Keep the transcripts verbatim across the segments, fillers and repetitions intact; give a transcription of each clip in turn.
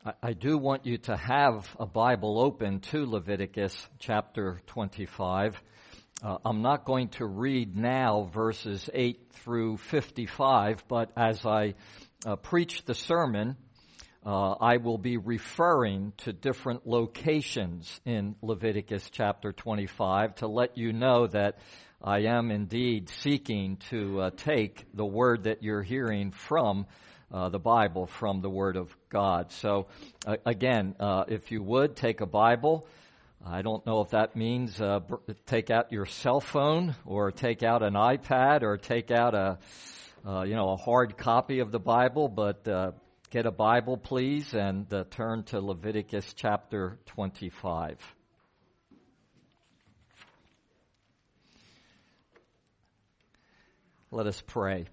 I do want you to have a Bible open to Leviticus chapter twenty-five. Uh, I'm not going to read now verses eight through fifty-five, but as I uh, preach the sermon, uh, I will be referring to different locations in Leviticus chapter twenty-five to let you know that I am indeed seeking to uh, take the word that you're hearing from Uh, the Bible, from the Word of God. So, uh, again, uh, if you would, take a Bible. I don't know if that means uh, br- take out your cell phone or take out an iPad or take out a, uh, you know, a hard copy of the Bible, but uh, get a Bible, please, and uh, turn to Leviticus chapter twenty-five. Let us pray.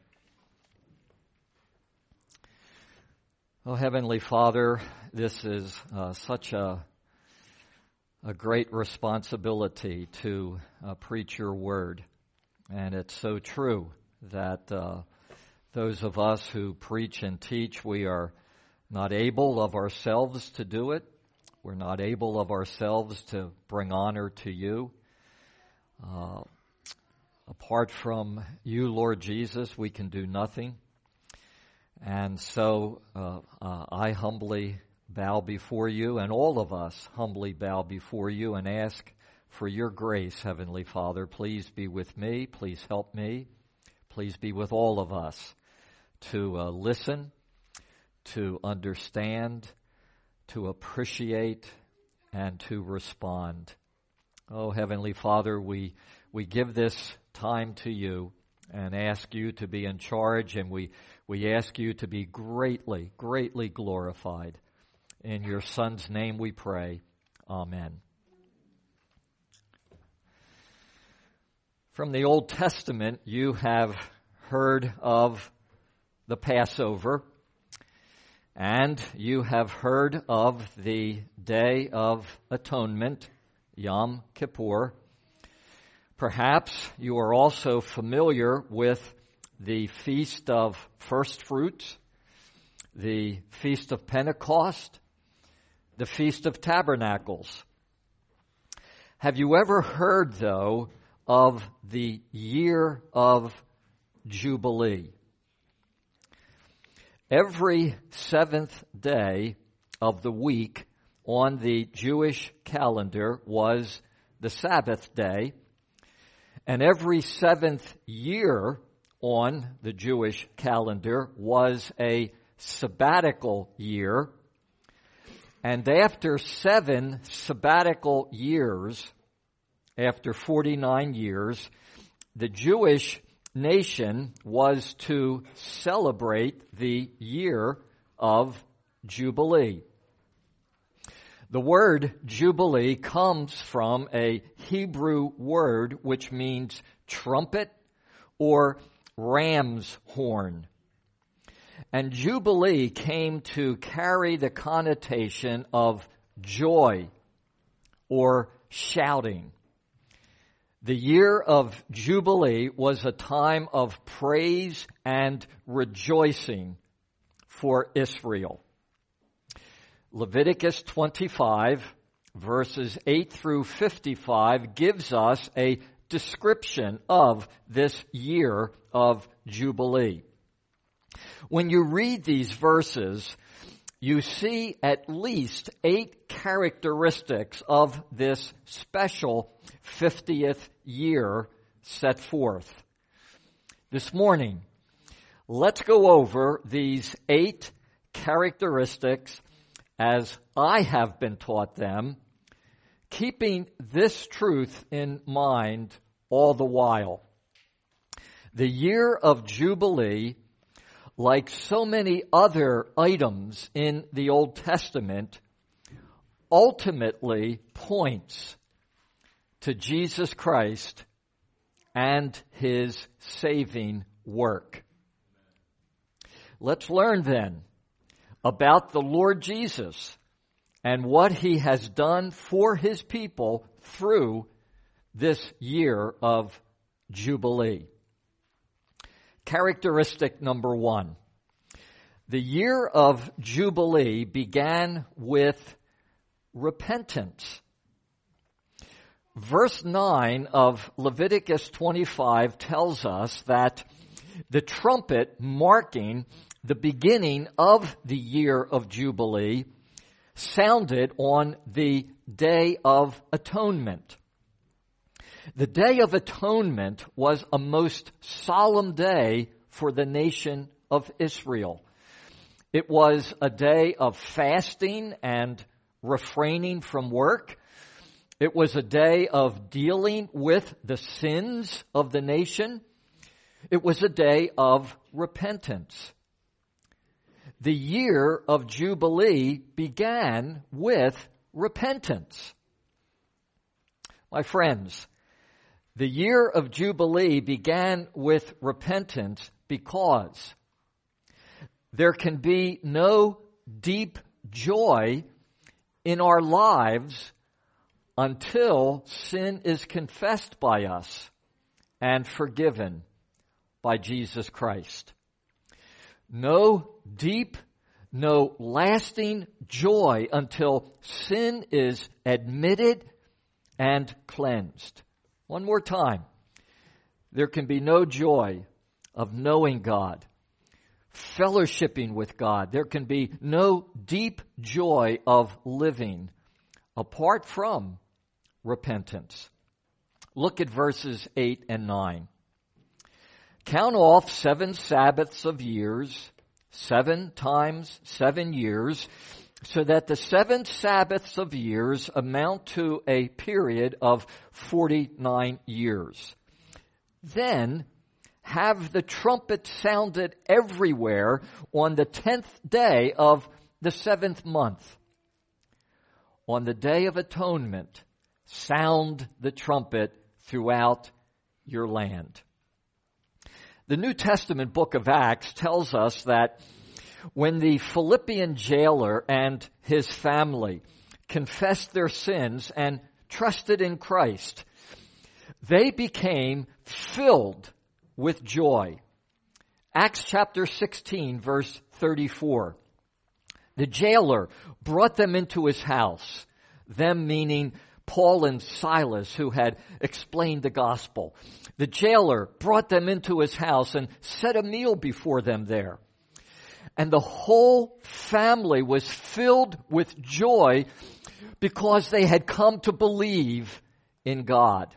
Oh, Heavenly Father, this is uh, such a a great responsibility to uh, preach your word. And it's so true that uh, those of us who preach and teach, we are not able of ourselves to do it. We're not able of ourselves to bring honor to you. Uh, apart from you, Lord Jesus, we can do nothing. And so uh, uh, I humbly bow before you, and all of us humbly bow before you and ask for your grace, Heavenly Father. Please be with me. Please help me. Please be with all of us to uh, listen, to understand, to appreciate, and to respond. Oh, Heavenly Father, we we give this time to you and ask you to be in charge, and we, we ask you to be greatly, greatly glorified. In your Son's name we pray. Amen. From the Old Testament, you have heard of the Passover, and you have heard of the Day of Atonement, Yom Kippur. Perhaps you are also familiar with the Feast of First Fruits, the Feast of Pentecost, the Feast of Tabernacles. Have you ever heard, though, of the Year of Jubilee? Every seventh day of the week on the Jewish calendar was the Sabbath day, and every seventh year on the Jewish calendar was a sabbatical year. And after seven sabbatical years, after forty-nine years, the Jewish nation was to celebrate the year of Jubilee. The word Jubilee comes from a Hebrew word which means trumpet or ram's horn. And Jubilee came to carry the connotation of joy or shouting. The year of Jubilee was a time of praise and rejoicing for Israel. Leviticus twenty-five, verses eight through fifty-five, gives us a description of this year of Jubilee. When you read these verses, you see at least eight characteristics of this special fiftieth year set forth. This morning, let's go over these eight characteristics as I have been taught them, keeping this truth in mind all the while. The year of Jubilee, like so many other items in the Old Testament, ultimately points to Jesus Christ and his saving work. Let's learn then about the Lord Jesus and what he has done for his people through this year of Jubilee. Characteristic number one. The year of Jubilee began with repentance. Verse nine of Leviticus twenty-five tells us that the trumpet marking the beginning of the year of Jubilee sounded on the Day of Atonement. The Day of Atonement was a most solemn day for the nation of Israel. It was a day of fasting and refraining from work. It was a day of dealing with the sins of the nation. It was a day of repentance. The year of Jubilee began with repentance. My friends, the year of Jubilee began with repentance because there can be no deep joy in our lives until sin is confessed by us and forgiven by Jesus Christ. No deep, no lasting joy until sin is admitted and cleansed. One more time. There can be no joy of knowing God, fellowshipping with God. There can be no deep joy of living apart from repentance. Look at verses eight and nine. Count off seven Sabbaths of years, seven times seven years, so that the seven Sabbaths of years amount to a period of forty-nine years. Then have the trumpet sounded everywhere on the tenth day of the seventh month. On the Day of Atonement, sound the trumpet throughout your land. The New Testament book of Acts tells us that when the Philippian jailer and his family confessed their sins and trusted in Christ, they became filled with joy. Acts chapter sixteen, verse thirty-four. The jailer brought them into his house, them meaning Paul and Silas, who had explained the gospel. The jailer brought them into his house and set a meal before them there. And the whole family was filled with joy because they had come to believe in God.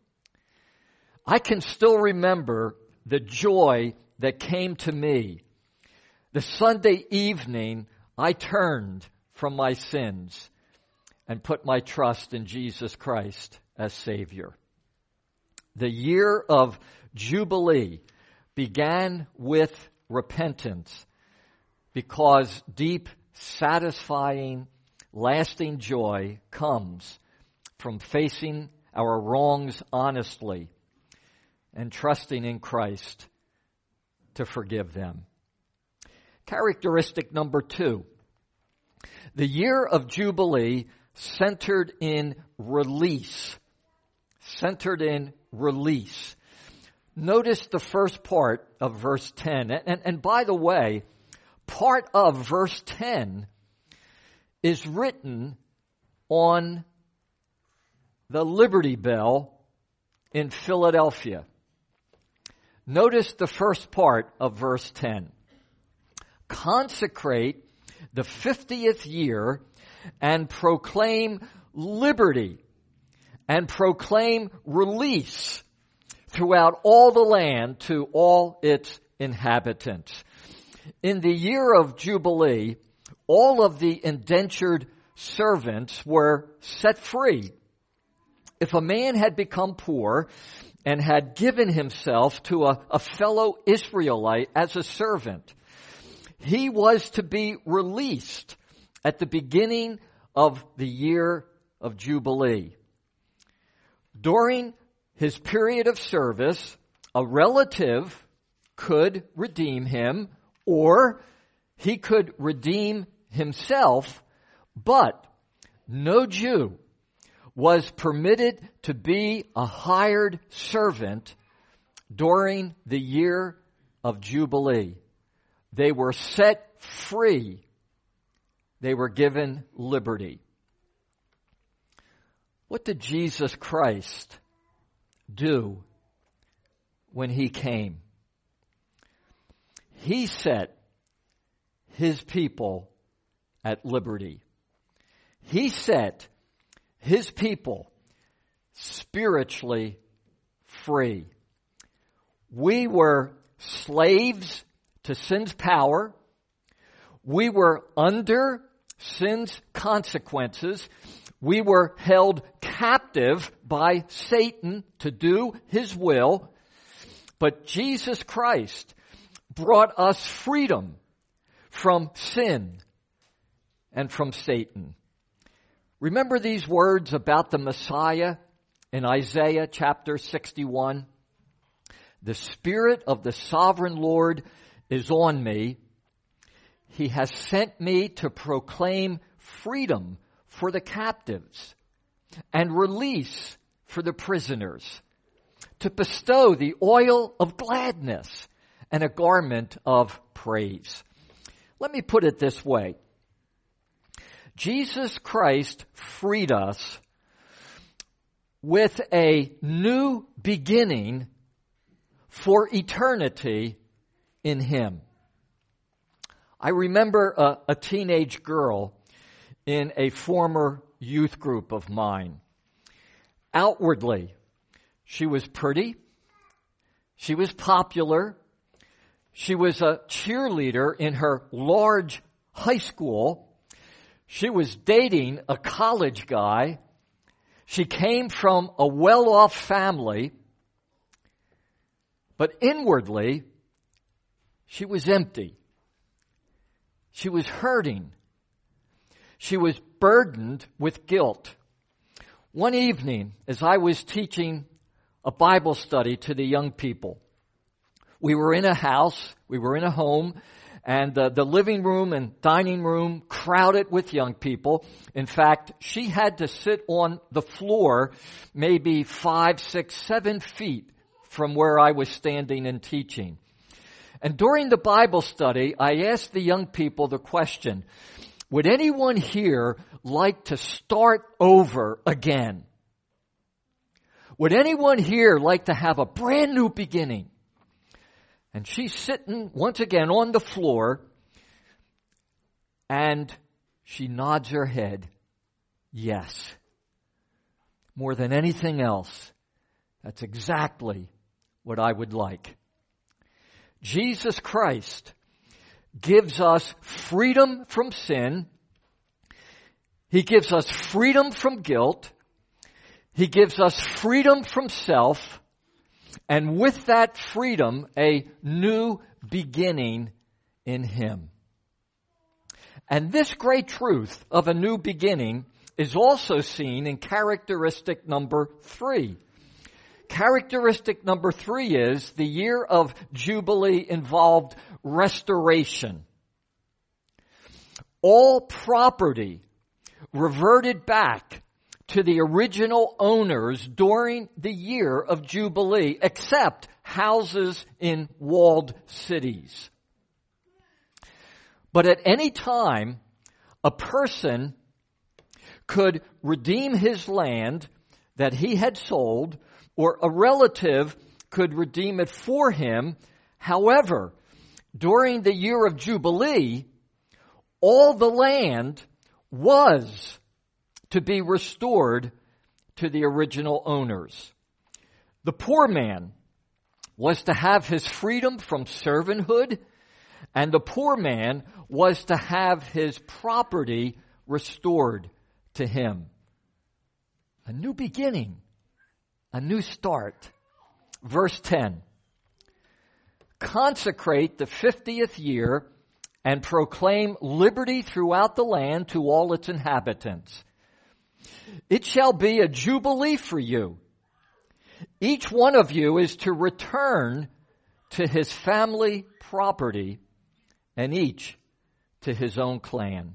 I can still remember the joy that came to me the Sunday evening I turned from my sins and put my trust in Jesus Christ as Savior. The year of Jubilee began with repentance because deep, satisfying, lasting joy comes from facing our wrongs honestly and trusting in Christ to forgive them. Characteristic number two. The year of Jubilee centered in release. Centered in release. Notice the first part of verse ten. And, and, and by the way, part of verse ten is written on the Liberty Bell in Philadelphia. Notice the first part of verse ten. Consecrate the fiftieth year and proclaim liberty and proclaim release throughout all the land to all its inhabitants. In the year of Jubilee, all of the indentured servants were set free. If a man had become poor and had given himself to a, a fellow Israelite as a servant, he was to be released at the beginning of the year of Jubilee. During his period of service, a relative could redeem him, or he could redeem himself, but no Jew was permitted to be a hired servant during the year of Jubilee. they were set free. They were given liberty. What did Jesus Christ do when he came? He set his people at liberty. He set his people spiritually free. We were slaves to sin's power. We were under sin's consequences. We were held captive by Satan to do his will. But Jesus Christ brought us freedom from sin and from Satan. Remember these words about the Messiah in Isaiah chapter sixty-one? The Spirit of the Sovereign Lord is on me. He has sent me to proclaim freedom for the captives and release for the prisoners, to bestow the oil of gladness and a garment of praise. Let me put it this way. Jesus Christ freed us with a new beginning for eternity in Him. I remember a, a teenage girl in a former youth group of mine. Outwardly, she was pretty. She was popular. She was a cheerleader in her large high school. She was dating a college guy. She came from a well-off family. But inwardly, she was empty. She was hurting. She was burdened with guilt. One evening, as I was teaching a Bible study to the young people, we were in a house, we were in a home, and uh, the living room and dining room crowded with young people. In fact, she had to sit on the floor maybe five, six, seven feet from where I was standing and teaching. And during the Bible study, I asked the young people the question, would anyone here like to start over again? Would anyone here like to have a brand new beginning? And she's sitting once again on the floor, and she nods her head, yes. More than anything else, that's exactly what I would like. Jesus Christ gives us freedom from sin. He gives us freedom from guilt. He gives us freedom from self. And with that freedom, a new beginning in Him. And this great truth of a new beginning is also seen in characteristic number three. Characteristic number three is the year of Jubilee involved restoration. All property reverted back to the original owners during the year of Jubilee, except houses in walled cities. But at any time, a person could redeem his land that he had sold, or a relative could redeem it for him. However, during the year of Jubilee, all the land was to be restored to the original owners. The poor man was to have his freedom from servanthood, and the poor man was to have his property restored to him. A new beginning, a new start. Verse ten. Consecrate the fiftieth year and proclaim liberty throughout the land to all its inhabitants. It shall be a jubilee for you. Each one of you is to return to his family property, and each to his own clan.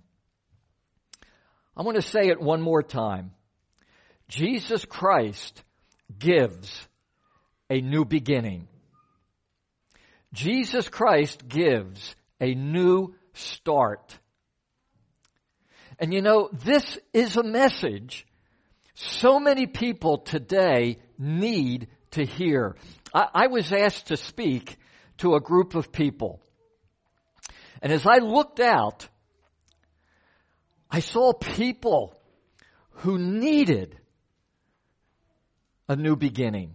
I want to say it one more time. Jesus Christ gives a new beginning. Jesus Christ gives a new start. And you know, this is a message so many people today need to hear. I, I was asked to speak to a group of people. And as I looked out, I saw people who needed a new beginning.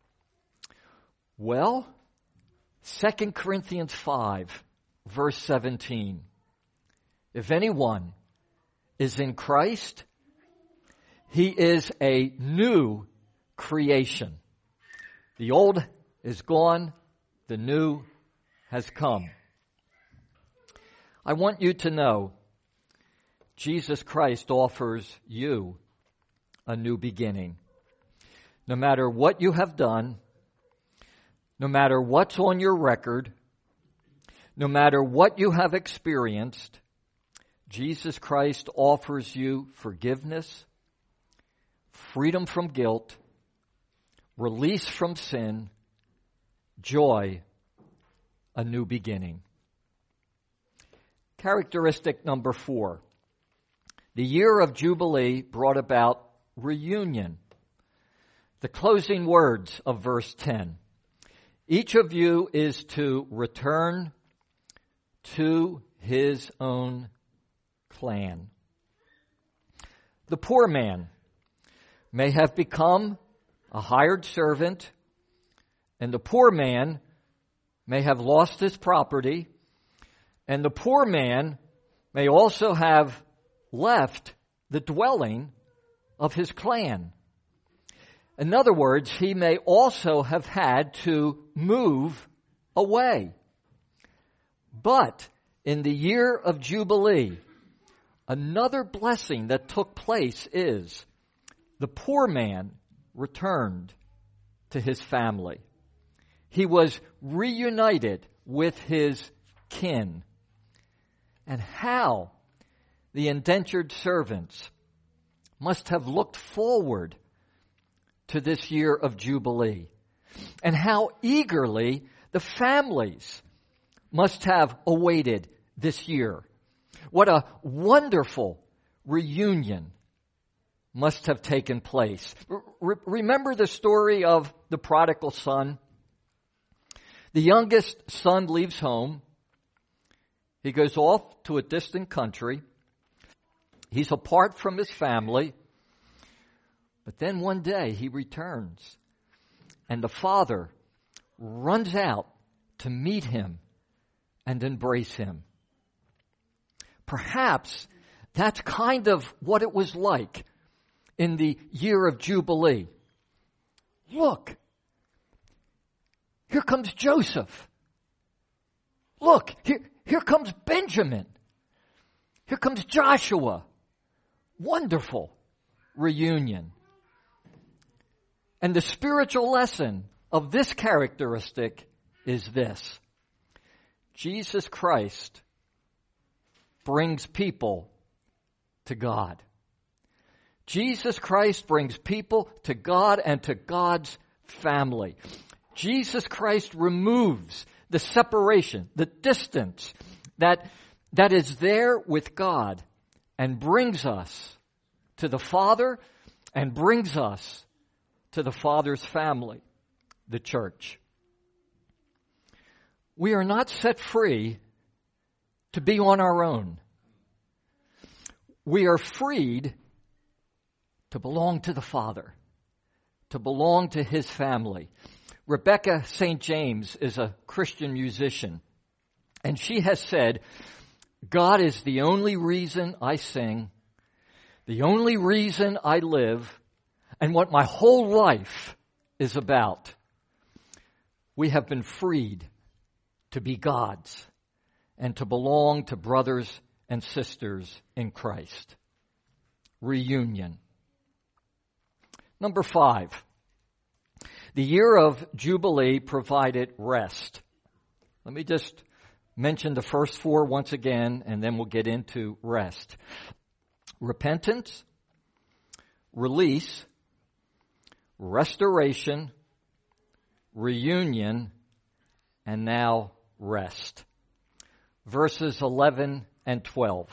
Well, Second Corinthians five, verse seventeen. If anyone is in Christ, he is a new creation. The old is gone, the new has come. I want you to know Jesus Christ offers you a new beginning. No matter what you have done, no matter what's on your record, no matter what you have experienced, Jesus Christ offers you forgiveness, freedom from guilt, release from sin, joy, a new beginning. Characteristic number four. The year of Jubilee brought about reunion. The closing words of verse ten. Each of you is to return to his own clan. The poor man may have become a hired servant, and the poor man may have lost his property, and the poor man may also have left the dwelling of his clan. In other words, he may also have had to move away. But in the year of Jubilee, another blessing that took place is the poor man returned to his family. He was reunited with his kin. And how the indentured servants must have looked forward to this year of Jubilee, and how eagerly the families must have awaited this year. What a wonderful reunion must have taken place. Re- remember the story of the prodigal son? The youngest son leaves home. He goes off to a distant country. He's apart from his family. But then one day he returns, and the father runs out to meet him and embrace him. Perhaps that's kind of what it was like in the year of Jubilee. Look, here comes Joseph. Look, here, here comes Benjamin. Here comes Joshua. Wonderful reunion. And the spiritual lesson of this characteristic is this. Jesus Christ brings people to God. Jesus Christ brings people to God and to God's family. Jesus Christ removes the separation, the distance that, that is there with God, and brings us to the Father and brings us to the Father's family, the church. We are not set free to be on our own. We are freed to belong to the Father, to belong to His family. Rebecca Saint James is a Christian musician, and she has said, God is the only reason I sing, the only reason I live, and what my whole life is about. We have been freed to be God's and to belong to brothers and sisters in Christ. Reunion. Number five, the year of Jubilee provided rest. Let me just mention the first four once again, and then we'll get into rest. Repentance, release, restoration, reunion, and now rest. verses eleven and twelve.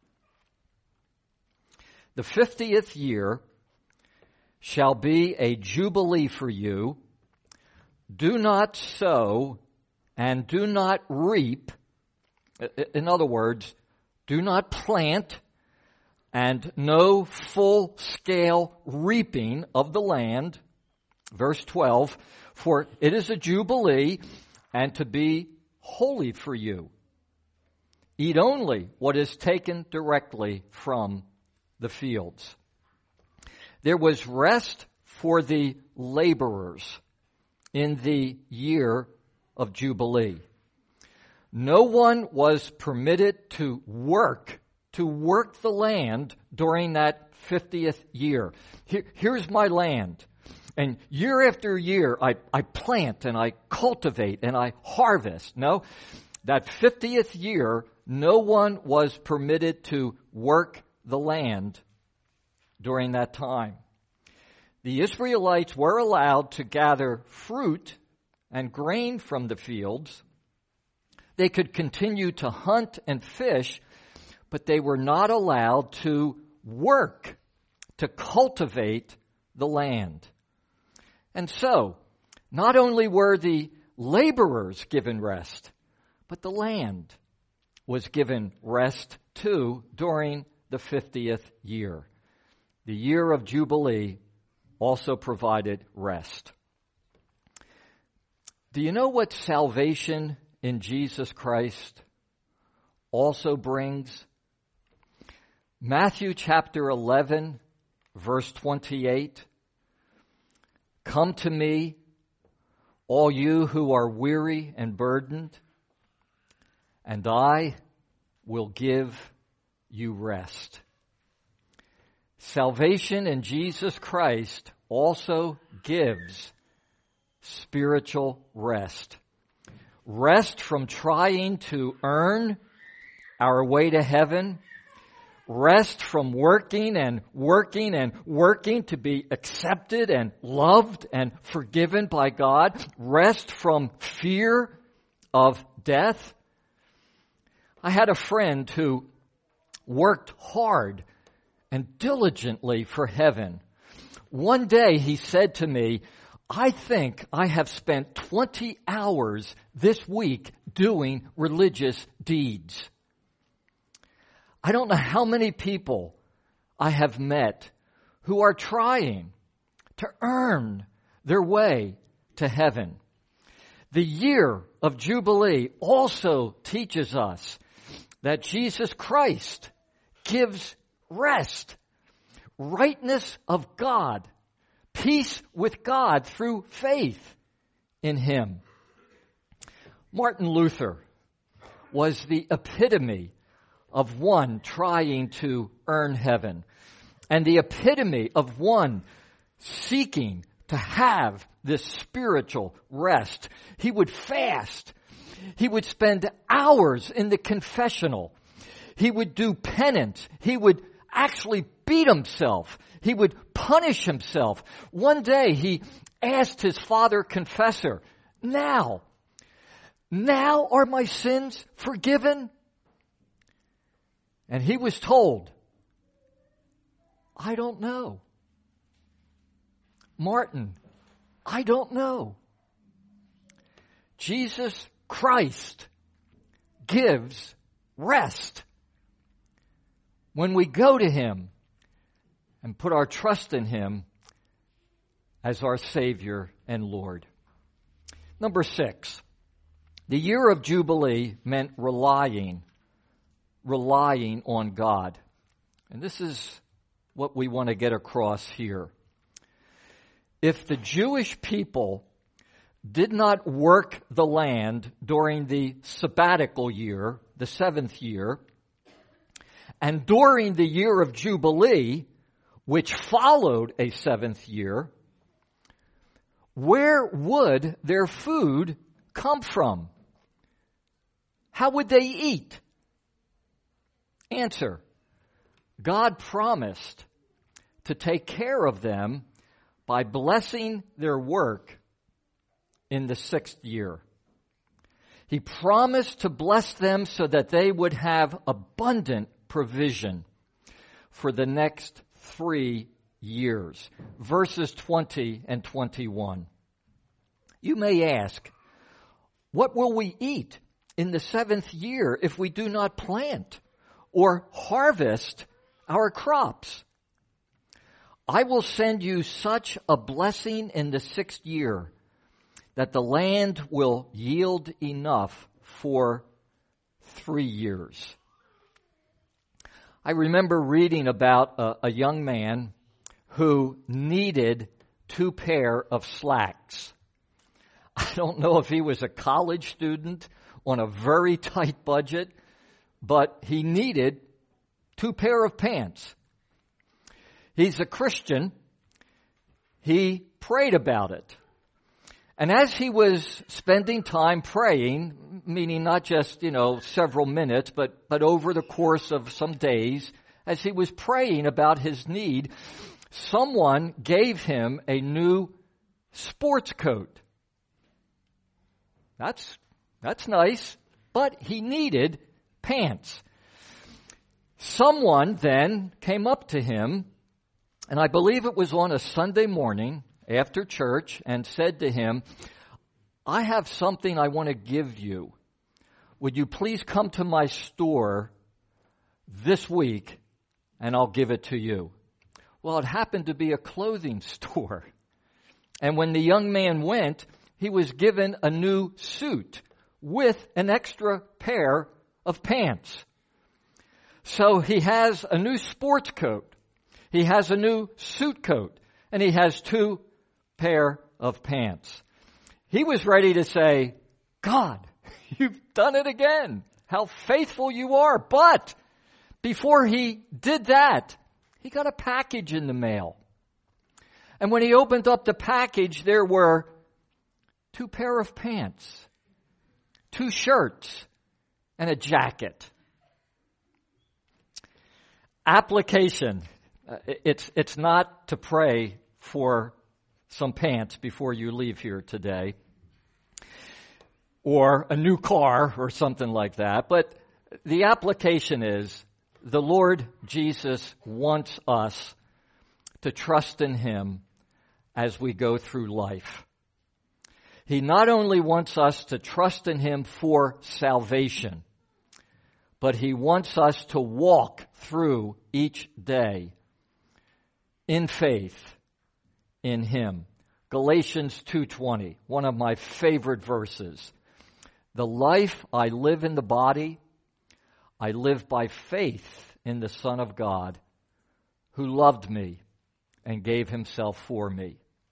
The fiftieth year shall be a jubilee for you. Do not sow and do not reap. In other words, do not plant, and no full-scale reaping of the land. Verse twelve, for it is a jubilee, and to be holy for you. Eat only what is taken directly from the fields. There was rest for the laborers in the year of Jubilee. No one was permitted to work, to work the land during that fiftieth year. Here, here's my land. And year after year, I, I plant and I cultivate and I harvest. No, that fiftieth year, no one was permitted to work the land during that time. The Israelites were allowed to gather fruit and grain from the fields. They could continue to hunt and fish, but they were not allowed to work, to cultivate the land. And so, not only were the laborers given rest, but the land was given rest too during the fiftieth year. The year of Jubilee also provided rest. Do you know what salvation in Jesus Christ also brings? Matthew chapter eleven, verse twenty-eight. Come to me, all you who are weary and burdened, and I will give you rest. Salvation in Jesus Christ also gives spiritual rest. Rest from trying to earn our way to heaven. Rest from working and working and working to be accepted and loved and forgiven by God. Rest from fear of death. I had a friend who worked hard and diligently for heaven. One day he said to me, I think I have spent twenty hours this week doing religious deeds. I don't know how many people I have met who are trying to earn their way to heaven. The year of Jubilee also teaches us that Jesus Christ gives rest, rightness of God, peace with God through faith in Him. Martin Luther was the epitome of one trying to earn heaven, and the epitome of one seeking to have this spiritual rest. He would fast. He would spend hours in the confessional. He would do penance. He would actually beat himself. He would punish himself. One day he asked his father confessor, now, now are my sins forgiven? And he was told, I don't know. Martin, I don't know. Jesus Christ gives rest. When we go to Him and put our trust in Him as our Savior and Lord. Number six, the year of Jubilee meant relying, relying on God. And this is what we want to get across here. If the Jewish people did not work the land during the sabbatical year, the seventh year, and during the year of Jubilee, which followed a seventh year, where would their food come from? How would they eat? Answer, God promised to take care of them by blessing their work in the sixth year. He promised to bless them so that they would have abundant provision for the next three years. Verses twenty and twenty-one. You may ask, what will we eat in the seventh year if we do not plant or harvest our crops? I will send you such a blessing in the sixth year that the land will yield enough for three years. I remember reading about a, a young man who needed two pair of slacks. I don't know if he was a college student on a very tight budget, but he needed two pair of pants. He's a Christian. He prayed about it. And as he was spending time praying, meaning not just, you know, several minutes, but, but over the course of some days, as he was praying about his need, someone gave him a new sports coat. That's, that's nice, but he needed pants. Someone then came up to him, and I believe it was on a Sunday morning after church, and said to him, I have something I want to give you. Would you please come to my store this week, and I'll give it to you? Well, it happened to be a clothing store. And when the young man went, he was given a new suit with an extra pair of pants. So he has a new sports coat. He has a new suit coat. And he has two pair of pants. He was ready to say, God, you've done it again. How faithful you are. But before he did that, he got a package in the mail. And when he opened up the package, there were two pair of pants, two shirts, and a jacket. Application. Uh, it's, it's not to pray for some pants before you leave here today, or a new car or something like that. But the application is the Lord Jesus wants us to trust in Him as we go through life. He not only wants us to trust in Him for salvation, but He wants us to walk through each day in faith in Him. Galatians two twenty, one of my favorite verses. The life I live in the body, I live by faith in the Son of God, who loved me and gave Himself for me.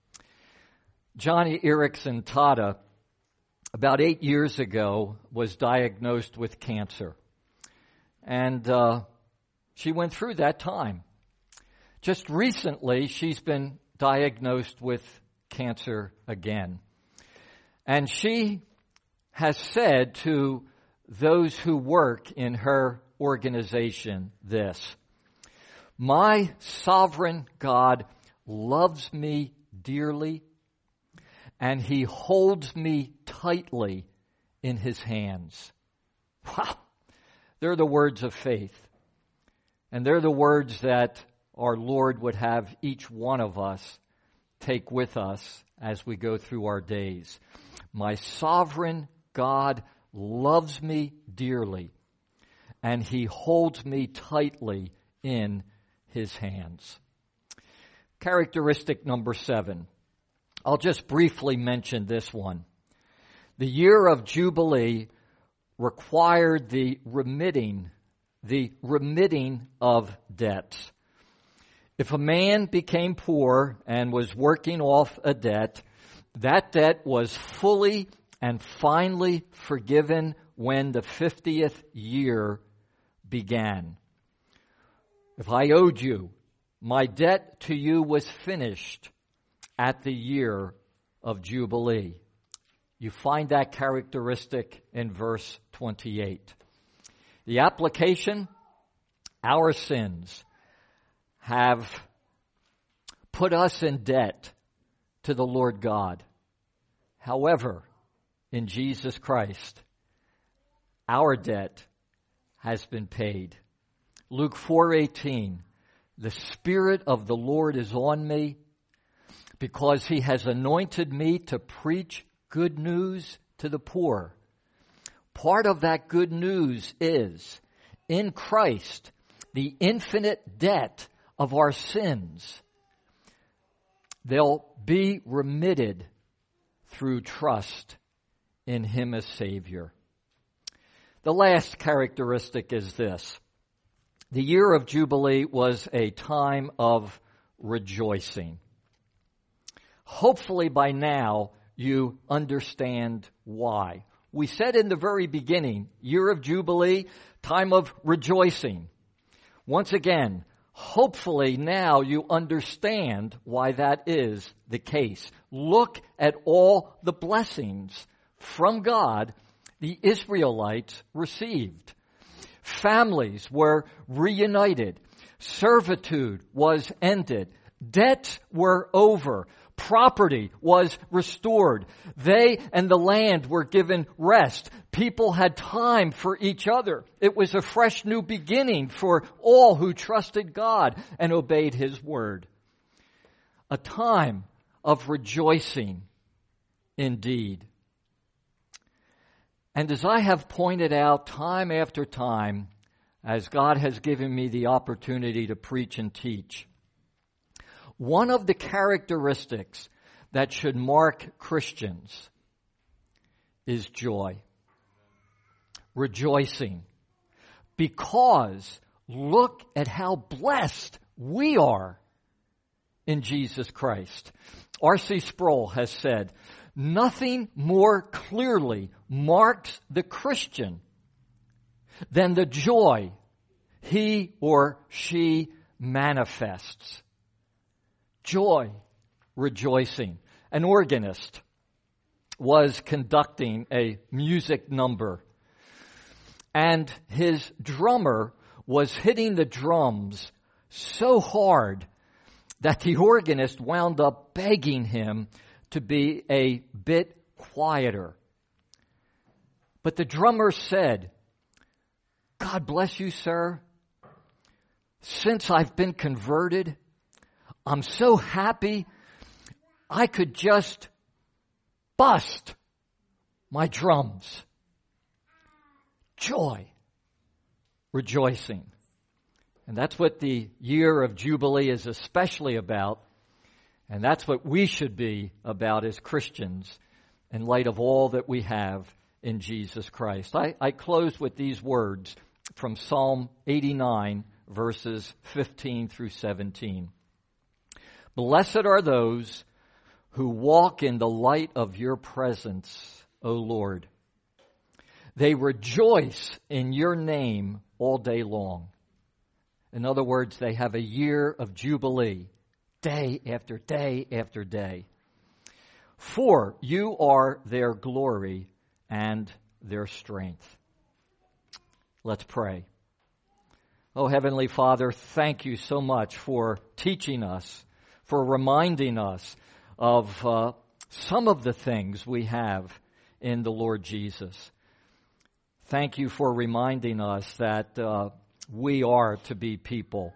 Johnny Erickson Tada, about eight years ago, was diagnosed with cancer. And uh, she went through that time. Just recently, she's been diagnosed with cancer again. And she has said to those who work in her organization this: my sovereign God loves me dearly, and He holds me tightly in His hands. Wow. They're the words of faith. And they're the words that our Lord would have each one of us take with us as we go through our days. My sovereign God loves me dearly, and He holds me tightly in His hands. Characteristic number seven. I'll just briefly mention this one. The year of Jubilee required the remitting, the remitting of debts. If a man became poor and was working off a debt, that debt was fully and finally forgiven when the fiftieth year began. If I owed you, my debt to you was finished at the year of Jubilee. You find that characteristic in verse twenty-eight. The application, our sins have put us in debt to the Lord God. However, in Jesus Christ, Our debt has been paid. Luke four eighteen, the Spirit of the Lord is on me because he has anointed me to preach good news to the poor. Part of that good news is, in Christ, the infinite debt of our sins, they'll be remitted through trust in him as Savior. The last characteristic is this. The year of Jubilee was a time of rejoicing. Hopefully by now you understand why. We said in the very beginning, year of Jubilee, time of rejoicing. Once again, hopefully now you understand why that is the case. Look at all the blessings from God the Israelites received. Families were reunited. Servitude was ended. Debts were over. Property was restored. They and the land were given rest. People had time for each other. It was a fresh new beginning for all who trusted God and obeyed his word. A time of rejoicing indeed. And as I have pointed out time after time, as God has given me the opportunity to preach and teach, one of the characteristics that should mark Christians is joy, rejoicing, because look at how blessed we are in Jesus Christ. R C Sproul has said, nothing more clearly marks the Christian than the joy he or she manifests. Joy, rejoicing. An organist was conducting a music number, and his drummer was hitting the drums so hard that the organist wound up begging him to be a bit quieter. But the drummer said, God bless you, sir. Since I've been converted, I'm so happy I could just bust my drums. Joy, rejoicing. And that's what the year of Jubilee is especially about. And that's what we should be about as Christians in light of all that we have in Jesus Christ. I, I close with these words from Psalm eighty-nine, verses fifteen through seventeen. Blessed are those who walk in the light of your presence, O Lord. They rejoice in your name all day long. In other words, they have a year of Jubilee, day after day after day. For you are their glory and their strength. Let's pray. Oh, Heavenly Father, thank you so much for teaching us, for reminding us of uh, some of the things we have in the Lord Jesus. Thank you for reminding us that uh, we are to be people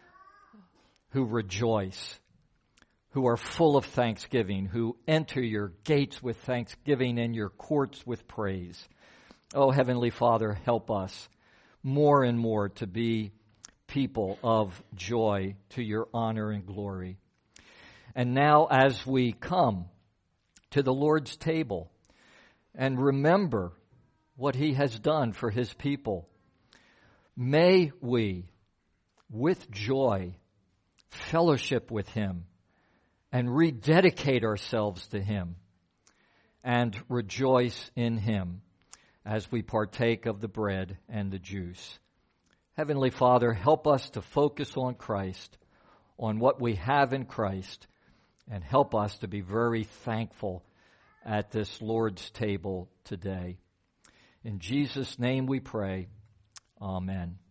who rejoice, who are full of thanksgiving, who enter your gates with thanksgiving and your courts with praise. Oh, Heavenly Father, help us more and more to be people of joy to your honor and glory. And now as we come to the Lord's table and remember what he has done for his people, may we, with joy, fellowship with him and rededicate ourselves to him and rejoice in him as we partake of the bread and the juice. Heavenly Father, help us to focus on Christ, on what we have in Christ, and help us to be very thankful at this Lord's table today. In Jesus' name we pray. Amen.